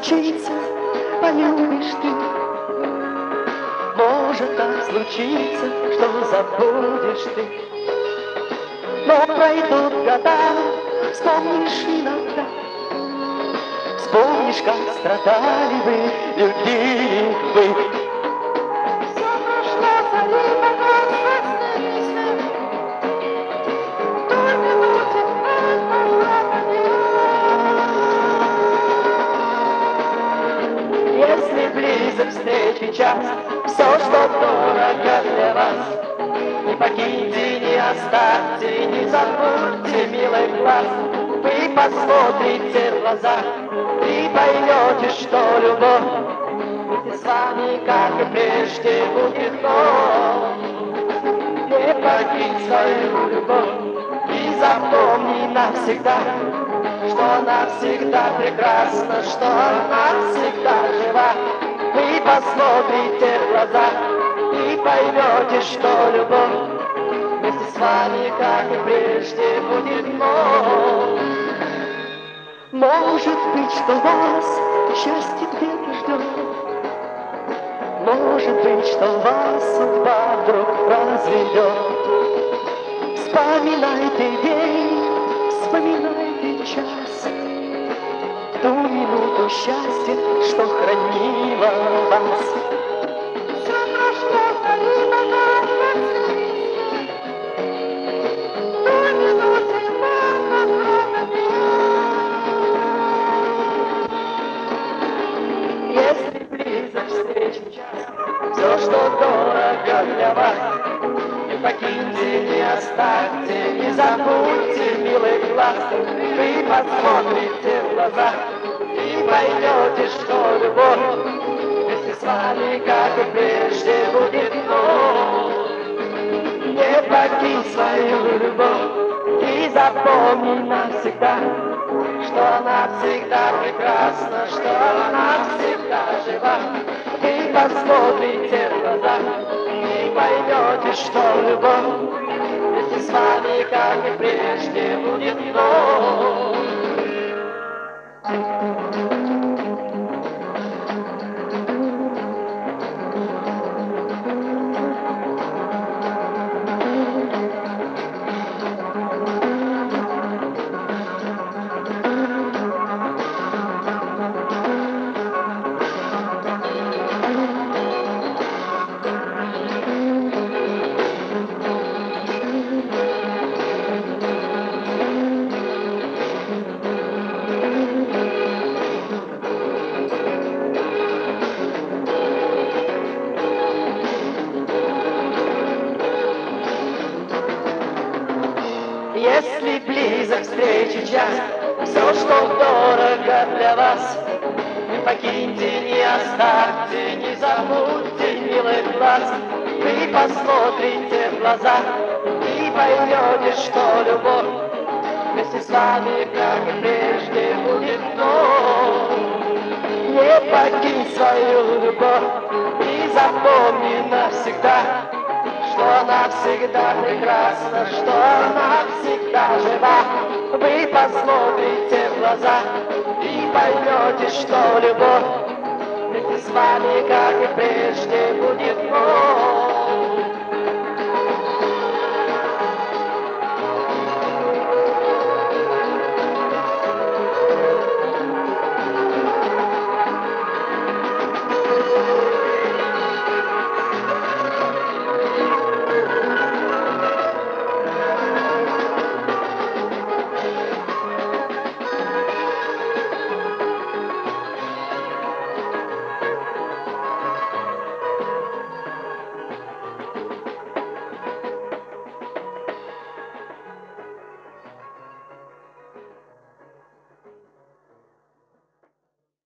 случится, полюбишь ты. Может так случиться, что забудешь ты. Но пройдут года, вспомнишь иногда. Вспомнишь, как страдали вы, любили вы. Все прошло, залито красностью. Той минуте Если близок встречи час, все, что дорого для вас, не покиньте, не оставьте, не забудьте, милый глаз. Вы посмотрите в глаза и поймете, что любовь вместе с вами, как и прежде, будет вновь. Не покинь свою любовь и запомни навсегда, что она всегда прекрасна, что она всегда жива. Вы посмотрите в глаза и поймете, что любовь вместе с вами, как и прежде, будет вновь. Может быть, что вас счастье где-то ждет. Может быть, что вас судьба вдруг разведет. Вспоминайте день, вспоминайте час, ту минуту счастья, что хранила вас. все прошло, залито красностью. Той минуте Если близок встречи час, все, что дорого для вас, не покиньте, не оставьте, не забудьте, милый глаз. Вы посмотрите в глаза и поймете, что любовь вместе с вами, как и прежде, будет вновь. Не покинь свою любовь и запомни навсегда, что она всегда прекрасна, что она всегда жива. Вы посмотрите в глаза и поймете, что любовь вместе с вами, как и прежде, будет вновь. Если близок встречи час, все, что дорого для вас, не покиньте, не оставьте, не забудьте, милый глаз. Вы посмотрите в глаза и поймете, что любовь вместе с вами, как и прежде, будет вновь. Не покинь свою любовь и запомни навсегда, что она всегда прекрасна, что она всегда жива. Вы посмотрите в глаза и поймете, что любовь вместе с вами, как и прежде, будет вновь.